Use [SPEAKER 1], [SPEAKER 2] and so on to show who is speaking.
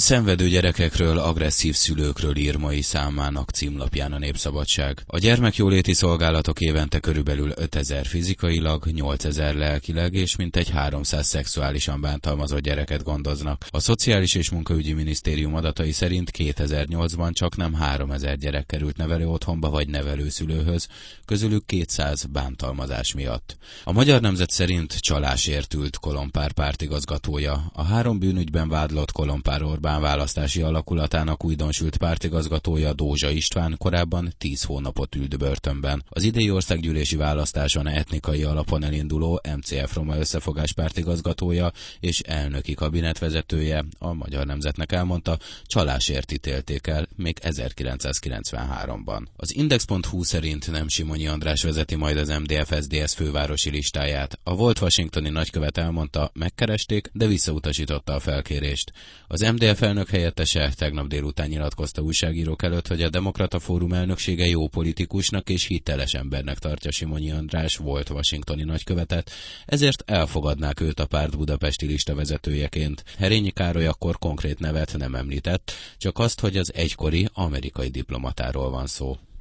[SPEAKER 1] Szenvedő gyerekekről, agresszív szülőkről ír mai számának címlapján a Népszabadság. A gyermekjóléti szolgálatok évente körülbelül 5000 fizikailag, 8000 lelkileg és mintegy 300 szexuálisan bántalmazott gyereket gondoznak. A Szociális és Munkaügyi Minisztérium adatai szerint 2008-ban csaknem 3000 gyerek került nevelőotthonba vagy nevelőszülőhöz, közülük 200 bántalmazás miatt. A Magyar Nemzet szerint csalásért ült Kolompár pártigazgatója. A 3 bűnügyben vádlott Kolompár Orbán választási alakulatának újdonsült pártigazgatója Dózsa István korábban 10 hónapot ült börtönben. Az idei országgyűlési választáson etnikai alapon elinduló MCF Roma Összefogás pártigazgatója és elnöki kabinetvezetője, a Magyar Nemzetnek elmondta, csalásért ítélték el még 1993-ban. Az Index.hu szerint nem Simonyi András vezeti majd az MDF-SZDSZ fővárosi listáját. A volt washingtoni nagykövet elmondta, megkeresték, de visszautasította a felkérést. Az MDF elnök helyettese tegnap délután nyilatkozta újságírók előtt, hogy a Demokrata Fórum elnöksége jó politikusnak és hiteles embernek tartja Simonyi András volt washingtoni nagykövetet, ezért elfogadnák őt a párt budapesti lista vezetőjeként. Herényi Károly akkor konkrét nevet nem említett, csak azt, hogy az egykori amerikai diplomatáról van szó.